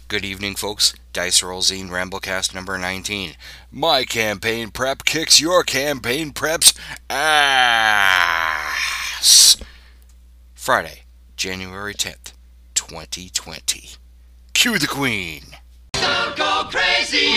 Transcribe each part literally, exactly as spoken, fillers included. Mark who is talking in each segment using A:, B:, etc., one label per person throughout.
A: Good evening, folks. Dice Roll Zine Ramblecast number nineteen. My campaign prep kicks your campaign prep's ass. Friday, January tenth, twenty twenty. Cue the Queen.
B: Don't go crazy.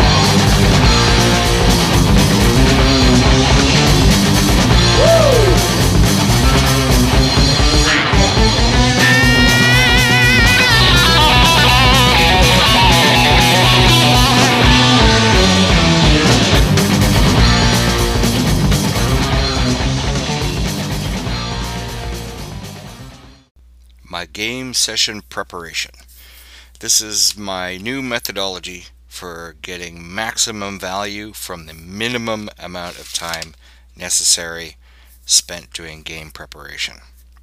A: My game session preparation. This is my new methodology for getting maximum value from the minimum amount of time necessary spent doing game preparation.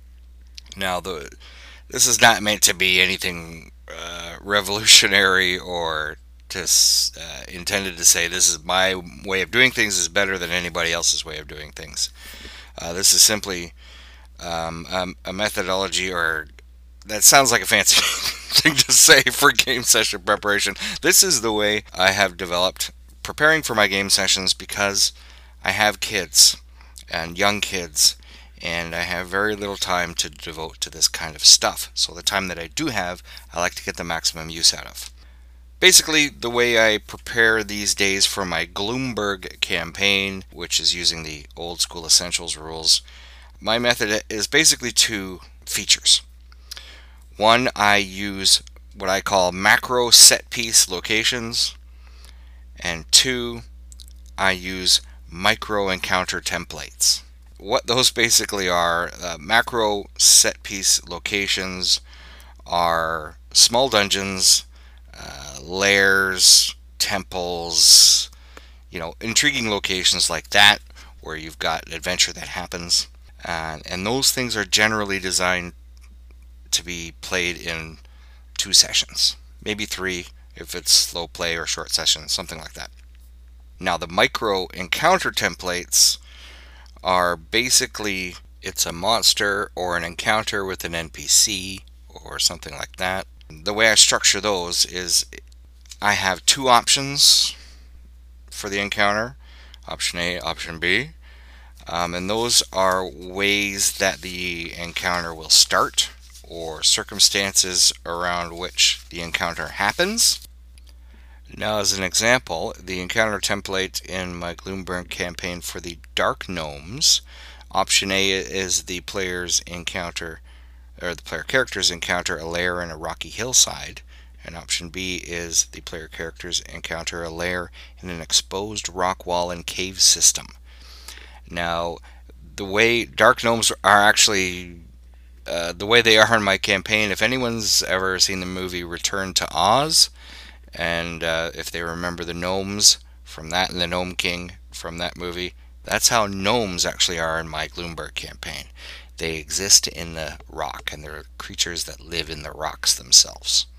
A: Now, the this is not meant to be anything uh, revolutionary or to, uh, intended to say this is my way of doing things is better than anybody else's way of doing things. Uh, this is simply um, a, a methodology, or that sounds like a fancy thing to say for game session preparation. This is the way I have developed preparing for my game sessions because I have kids and young kids, and I have very little time to devote to this kind of stuff. So the time that I do have, I like to get the maximum use out of. Basically, the way I prepare these days for my Gloomburg campaign, which is using the old school essentials rules, my method is basically two features. One, I use what I call macro set piece locations, and two, I use micro encounter templates. What those basically are, uh, macro set piece locations are small dungeons, uh, lairs, temples, you know, intriguing locations like that where you've got adventure that happens. Uh, and those things are generally designed to be played in two sessions, maybe three if it's slow play or short sessions, something like that. Now, the micro encounter templates are basically, it's a monster or an encounter with an N P C or something like that. The way I structure those is I have two options for the encounter, option A, option B, um, and those are ways that the encounter will start or circumstances around which the encounter happens. Now, as an example, the encounter template in my Gloomburg campaign for the Dark Gnomes, option A is the player's encounter, or the player characters encounter a lair in a rocky hillside, and option B is the player characters encounter a lair in an exposed rock wall and cave system. Now, the way Dark Gnomes are actually Uh, the way they are in my campaign, if anyone's ever seen the movie Return to Oz, and uh, if they remember the gnomes from that and the Gnome King from that movie, that's how gnomes actually are in my Gloomburg campaign. They exist in the rock, and they're creatures that live in the rocks themselves.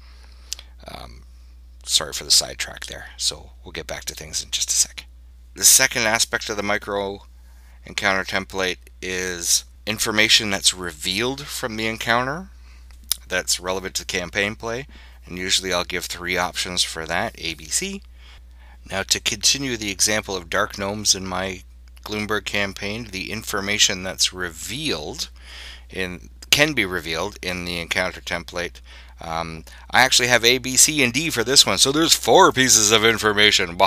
A: Um, sorry for the sidetrack there, so we'll get back to things in just a sec. The second aspect of the micro encounter template is information that's revealed from the encounter that's relevant to campaign play, and usually I'll give three options for that, A, B, C. Now, to continue the example of Dark Gnomes in my Gloomburg campaign, the information that's revealed in can be revealed in the encounter template. Um, I actually have A, B, C, and D for this one, so there's four pieces of information.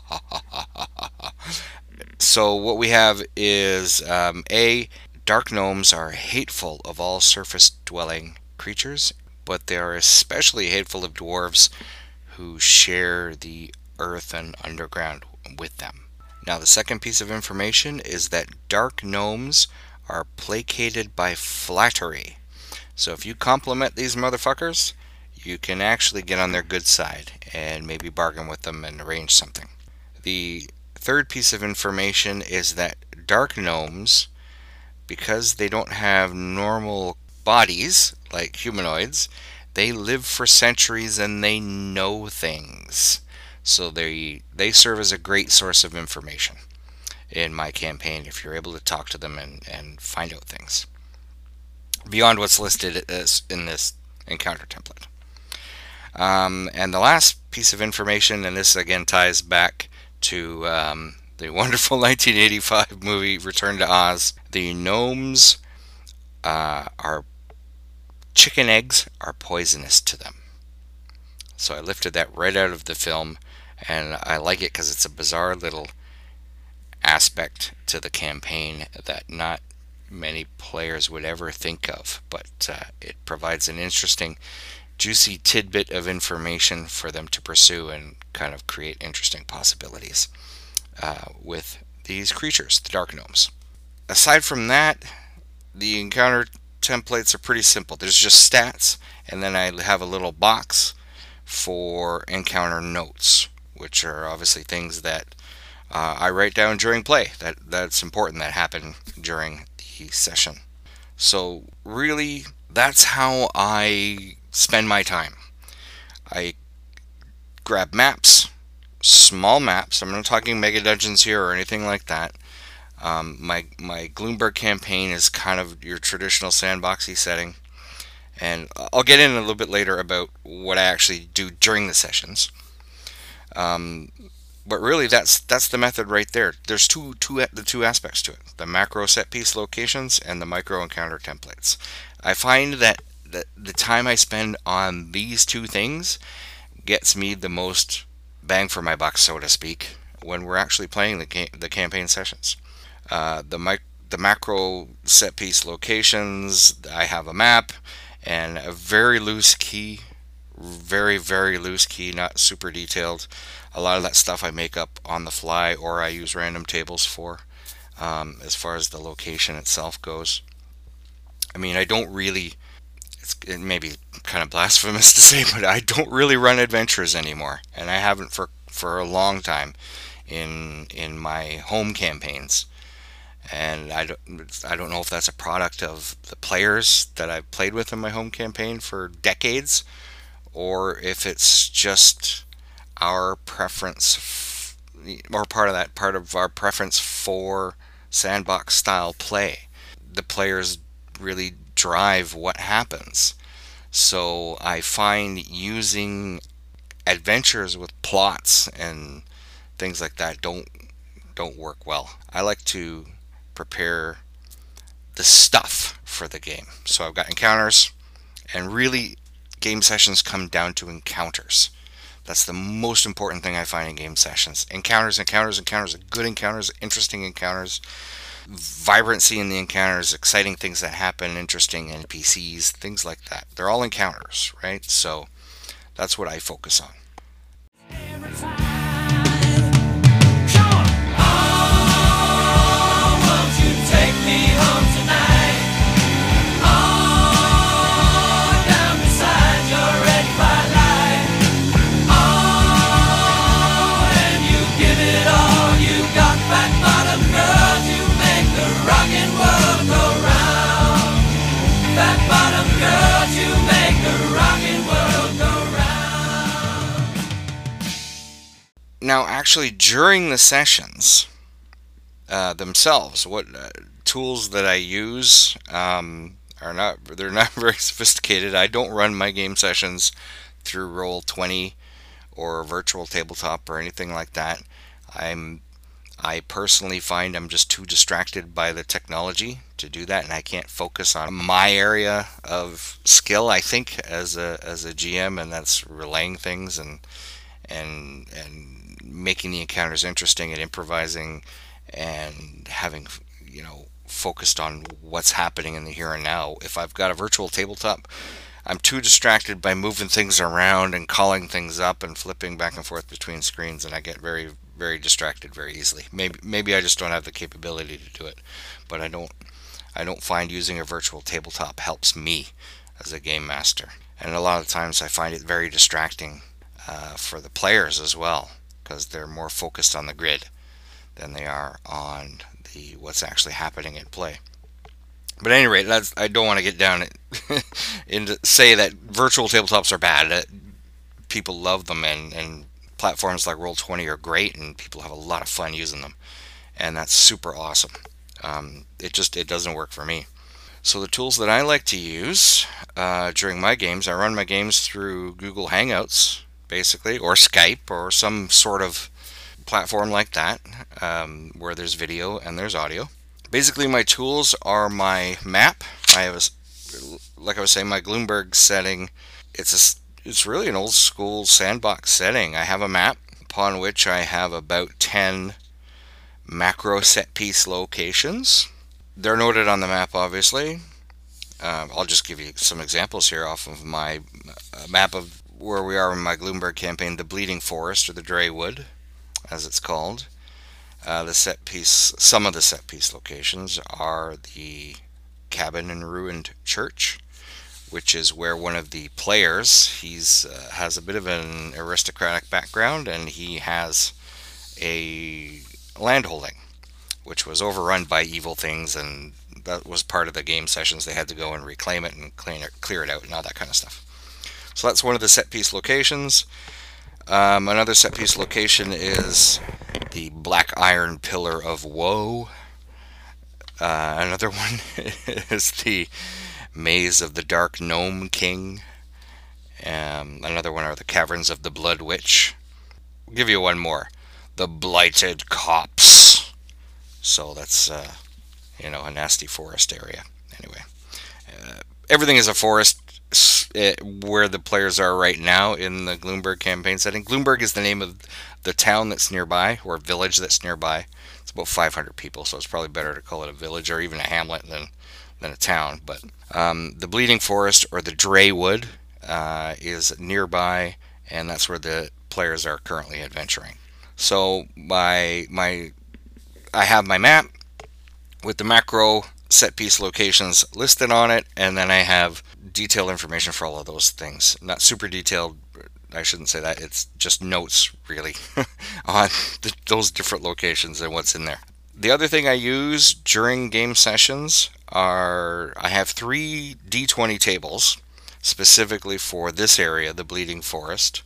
A: So what we have is um, A, Dark gnomes are hateful of all surface-dwelling creatures, but they are especially hateful of dwarves who share the earth and underground with them. Now, the second piece of information is that dark gnomes are placated by flattery. So if you compliment these motherfuckers, you can actually get on their good side and maybe bargain with them and arrange something. The third piece of information is that dark gnomes, because they don't have normal bodies like humanoids, they live for centuries and they know things. So they they serve as a great source of information in my campaign if you're able to talk to them and, and find out things beyond what's listed as in this encounter template. Um, and the last piece of information, and this again ties back to um, the wonderful nineteen eighty-five movie Return to Oz. The gnomes uh, are chicken eggs are poisonous to them. So I lifted that right out of the film, and I like it because it's a bizarre little aspect to the campaign that not many players would ever think of, but uh, it provides an interesting, juicy tidbit of information for them to pursue and kind of create interesting possibilities uh, with these creatures, the Dark Gnomes. Aside from that, the encounter templates are pretty simple. There's just stats, and then I have a little box for encounter notes, which are obviously things that uh, I write down during play. That that's important, that happen during the session. So really, that's how I spend my time. I grab maps, small maps. I'm not talking mega dungeons here or anything like that. Um, my my Gloomberg campaign is kind of your traditional sandboxy setting, and I'll get in a little bit later about what I actually do during the sessions. Um, but really, that's that's the method right there. There's two two the two aspects to it: the macro set piece locations and the micro encounter templates. I find that the, the time I spend on these two things gets me the most bang for my buck, so to speak, when we're actually playing the ca- the campaign sessions. Uh, the mic- the macro set piece locations, I have a map and a very loose key, very very loose key, not super detailed. A lot of that stuff I make up on the fly, or I use random tables for. Um, as far as the location itself goes, I mean, I don't really. It's, it may be kind of blasphemous to say, but I don't really run adventures anymore, and I haven't for for a long time in in my home campaigns. And I don't, I don't know if that's a product of the players that I've played with in my home campaign for decades, or if it's just our preference, f- or part of that, part of our preference for sandbox style play. The players really drive what happens. So I find using adventures with plots and things like that don't don't work well. I like to prepare the stuff for the game. So I've got encounters, and really game sessions come down to encounters. That's the most important thing I find in game sessions. Encounters, encounters, encounters, good encounters, interesting encounters, vibrancy in the encounters, exciting things that happen, interesting N P Cs, things like that. They're all encounters, right? So that's what I focus on. Now, actually, during the sessions uh, themselves, what uh, tools that I use um, are not, they're not very sophisticated. I don't run my game sessions through Roll twenty or virtual tabletop or anything like that. I'm I personally find I'm just too distracted by the technology to do that, and I can't focus on my area of skill, I think, as a as a G M, and that's relaying things and and and making the encounters interesting and improvising and having, you know, focused on what's happening in the here and now. If I've got a virtual tabletop, I'm too distracted by moving things around and calling things up and flipping back and forth between screens, and I get very very distracted very easily. Maybe maybe I just don't have the capability to do it, but I don't I don't find using a virtual tabletop helps me as a game master. And a lot of times I find it very distracting uh, for the players as well, because they're more focused on the grid than they are on the what's actually happening in play. But at any rate, that's, I don't want to get down into say that virtual tabletops are bad. Uh, People love them, and, and platforms like Roll twenty are great, and people have a lot of fun using them, and that's super awesome. Um, it just it doesn't work for me. So the tools that I like to use uh, during my games, I run my games through Google Hangouts, basically, or Skype, or some sort of platform like that, um, where there's video and there's audio. Basically, my tools are my map. I have, a, like I was saying, my Gloomberg setting. It's a, it's really an old school sandbox setting. I have a map upon which I have about ten macro set piece locations. They're noted on the map, obviously. Uh, I'll just give you some examples here off of my uh, map of where we are in my Gloomberg campaign. The Bleeding Forest, or the Draywood, as it's called. Uh, the set piece, some of the set piece locations are the Cabin and Ruined Church, which is where one of the players, he's uh, has a bit of an aristocratic background, and he has a landholding which was overrun by evil things, and that was part of the game sessions. They had to go and reclaim it and clean it, clear it out, and all that kind of stuff. So that's one of the set piece locations. Um, another set piece location is the Black Iron Pillar of Woe. Uh, another one is the Maze of the Dark Gnome King. Um, another one are the Caverns of the Blood Witch. I'll give you one more. The Blighted Copse. So that's, uh, you know, a nasty forest area. Anyway, uh, everything is a forest uh, where the players are right now in the Gloomberg campaign setting. Gloomberg is the name of the town that's nearby, or village that's nearby. It's about five hundred people, so it's probably better to call it a village or even a hamlet than, than a town. But um, the Bleeding Forest, or the Draywood, uh, is nearby, and that's where the players are currently adventuring. So my my I have my map with the macro set piece locations listed on it, and then I have detailed information for all of those things. Not super detailed, I shouldn't say that, it's just notes really on the, those different locations and what's in there. The other thing I use during game sessions are, I have three D twenty tables specifically for this area, the Bleeding Forest.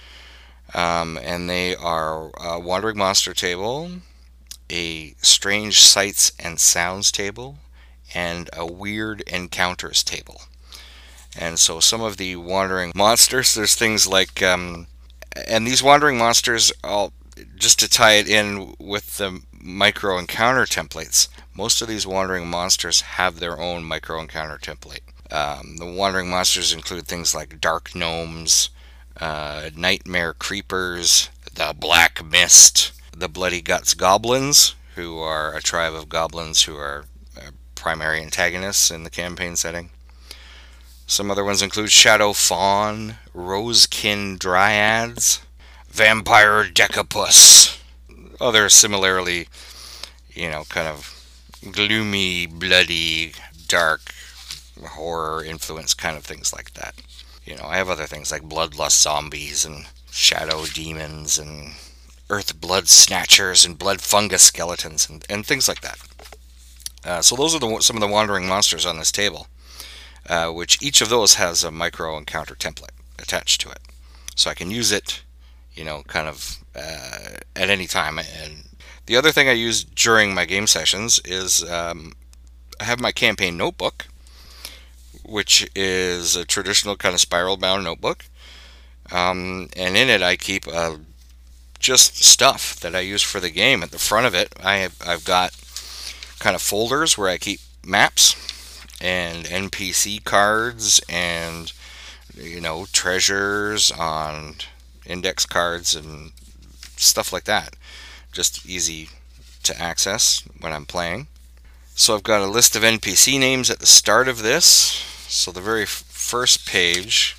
A: Um, and they are a Wandering Monster table, a Strange Sights and Sounds table, and a Weird Encounters table. And so some of the wandering monsters, there's things like, um, and these wandering monsters, I'll, just to tie it in with the micro encounter templates, most of these wandering monsters have their own micro encounter template. Um, the wandering monsters include things like dark gnomes, uh, nightmare creepers, the black mist, the Bloody Guts Goblins, who are a tribe of goblins who are uh, primary antagonists in the campaign setting. Some other ones include Shadow Fawn, Rosekin Dryads, Vampire Decapus. Other similarly, you know, kind of gloomy, bloody, dark, horror influence kind of things like that. You know, I have other things like Bloodlust Zombies and Shadow Demons and Earth Blood Snatchers and Blood Fungus Skeletons and, and things like that. Uh, so those are the, some of the wandering monsters on this table, uh, which each of those has a micro encounter template attached to it. So I can use it, you know, kind of uh, at any time. And the other thing I use during my game sessions is um, I have my campaign notebook, which is a traditional kind of spiral bound notebook. Um, and in it I keep a just stuff that I use for the game. At the front of it, I have, I've got kind of folders where I keep maps and N P C cards and, you know, treasures on index cards and stuff like that. Just easy to access when I'm playing. So I've got a list of N P C names at the start of this. So the very first page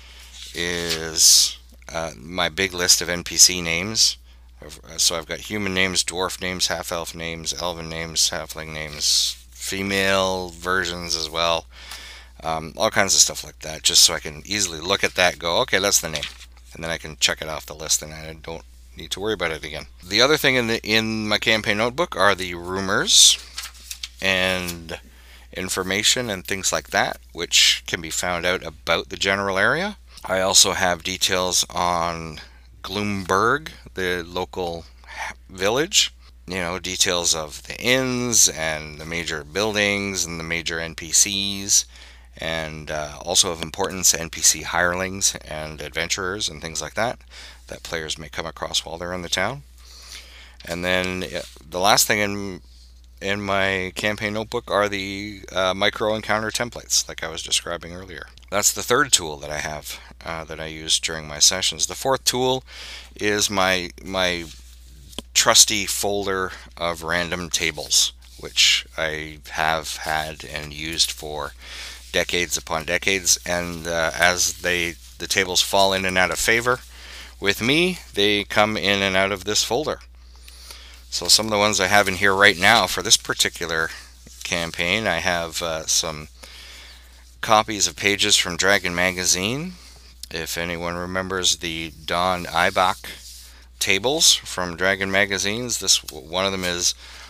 A: is Uh, my big list of N P C names. So I've got human names, dwarf names, half-elf names, elven names, halfling names, female versions as well. Um, all kinds of stuff like that, just so I can easily look at that and go, okay, that's the name. And then I can check it off the list and I don't need to worry about it again. The other thing in, the, in my campaign notebook are the rumors and information and things like that, which can be found out about the general area. I also have details on Gloomberg, the local village, you know, details of the inns and the major buildings and the major N P Cs, and uh, also of importance N P C hirelings and adventurers and things like that that players may come across while they're in the town. And then uh, the last thing in in my campaign notebook are the uh, micro encounter templates, like I was describing earlier. That's the third tool that I have uh, that I use during my sessions. The fourth tool is my my trusty folder of random tables, which I have had and used for decades upon decades, and uh, as they the tables fall in and out of favor with me, they come in and out of this folder. So some of the ones I have in here right now for this particular campaign, I have uh, some copies of pages from Dragon Magazine. If anyone remembers the Don Ibach tables from Dragon Magazines, this one of them is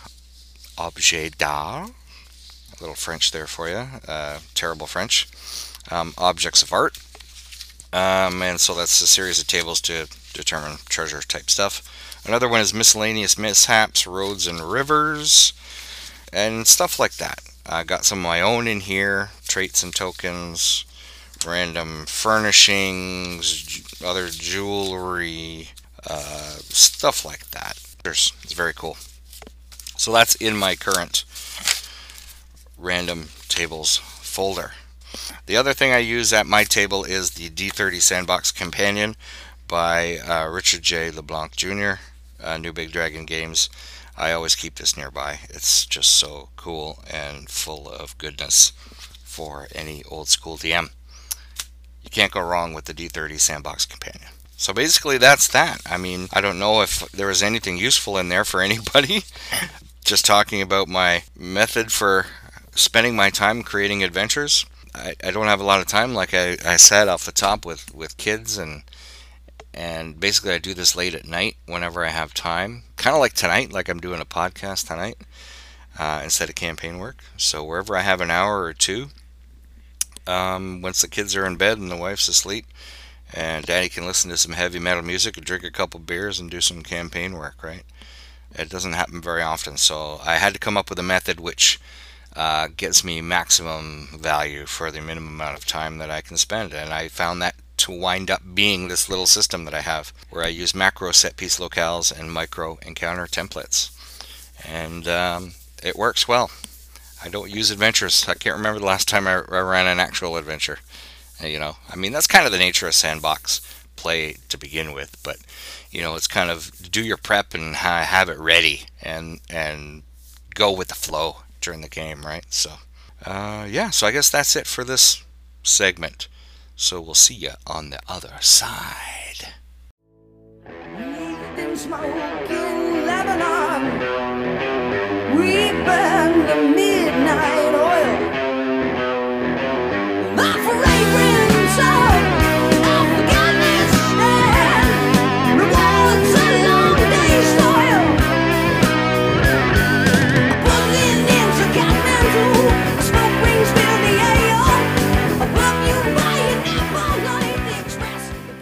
A: Objet d'Art. A little French there for you, uh, terrible French. Um, objects of art. Um, and so that's a series of tables to determine treasure type stuff. Another one is miscellaneous mishaps, roads and rivers, and stuff like that. I got some of my own in here, traits and tokens, random furnishings, other jewelry, uh, stuff like that. It's very cool. So that's in my current random tables folder. The other thing I use at my table is the D thirty Sandbox Companion by uh, Richard J. LeBlanc Junior, uh, New Big Dragon Games. I always keep this nearby. It's just so cool and full of goodness for any old school D M. You can't go wrong with the D thirty Sandbox Companion. So basically that's that. I mean, I don't know if there was anything useful in there for anybody. Just talking about my method for spending my time creating adventures. I, I don't have a lot of time, like I, I said off the top, with, with kids, and and basically I do this late at night whenever I have time. Kind of like tonight, like I'm doing a podcast tonight uh, instead of campaign work. So wherever I have an hour or two, um, once the kids are in bed and the wife's asleep, and Daddy can listen to some heavy metal music and drink a couple beers and do some campaign work, right? It doesn't happen very often, so I had to come up with a method which uh, gets me maximum value for the minimum amount of time that I can spend, and I found that to wind up being this little system that I have, where I use macro set piece locales and micro encounter templates, and um, it works well. I don't use adventures. I can't remember the last time I, I ran an actual adventure. You know, I mean, that's kind of the nature of sandbox play to begin with, but you know, it's kind of do your prep and ha have it ready, and and go with the flow during the game, right? So uh, yeah, so I guess that's it for this segment. So we'll see you on the other side.
C: We've been smoking Lebanon. We burn the midnight oil. My fragrance of Afghanistan rewards a long day's toil. Brooklyn into Kathmandu, smoke rings fill the air. Above you by an apple light express.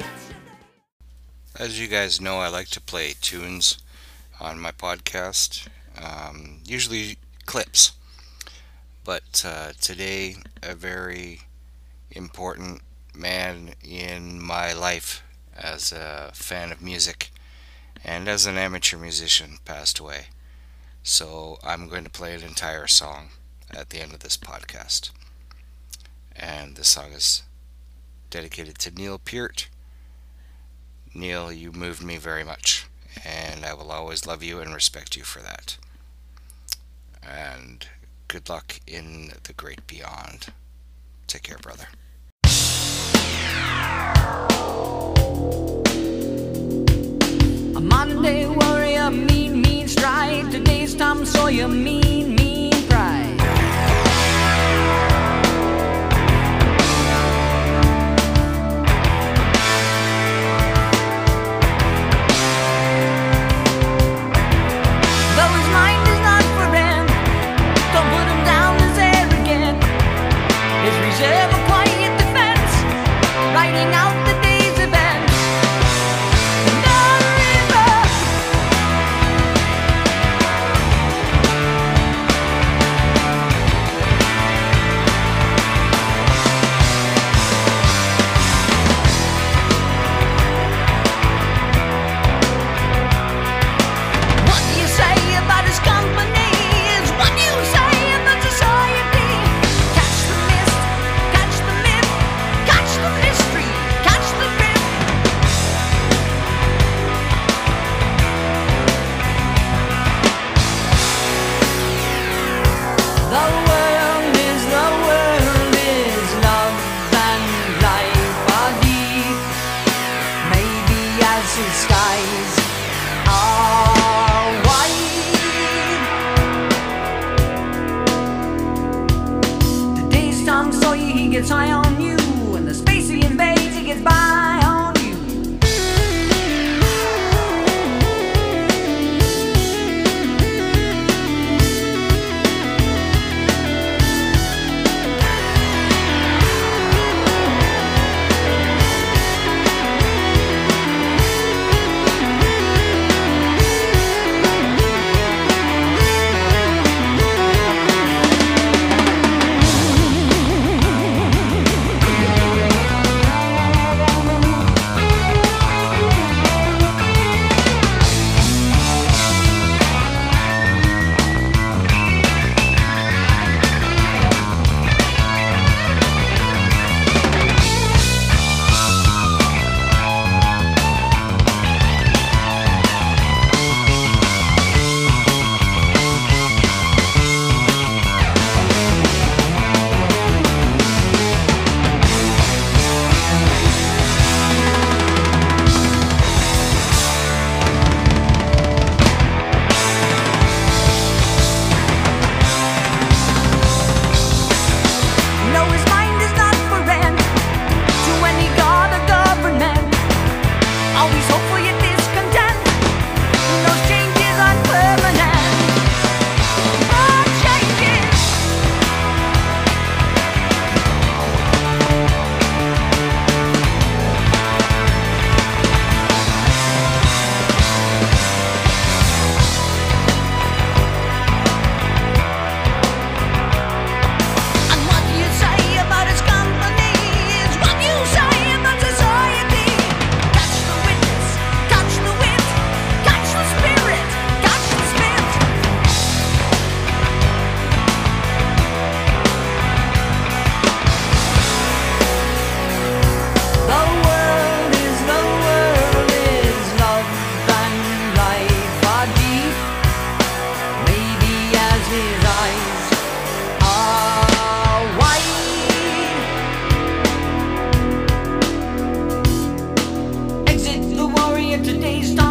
A: As you guys know, I like to play tunes on my podcast, um, usually clips. But uh, today, a very important man in my life as a fan of music and as an amateur musician passed away. So I'm going to play an entire song at the end of this podcast. And the song is dedicated to Neil Peart. Neil, you moved me very much, and I will always love you and respect you for that. And good luck in the great beyond. Take care, brother.
C: A Monday warrior, mean, mean stride. Today's Tom Sawyer, mean, mean pride. Though his mind is not for rent, don't put him down as arrogant. His reserve a quiet defense, writing out the day's events. The river and skies are white. The day's Tom Sawyer, he gets high on you, and the space he invades, he gets by on you. Today's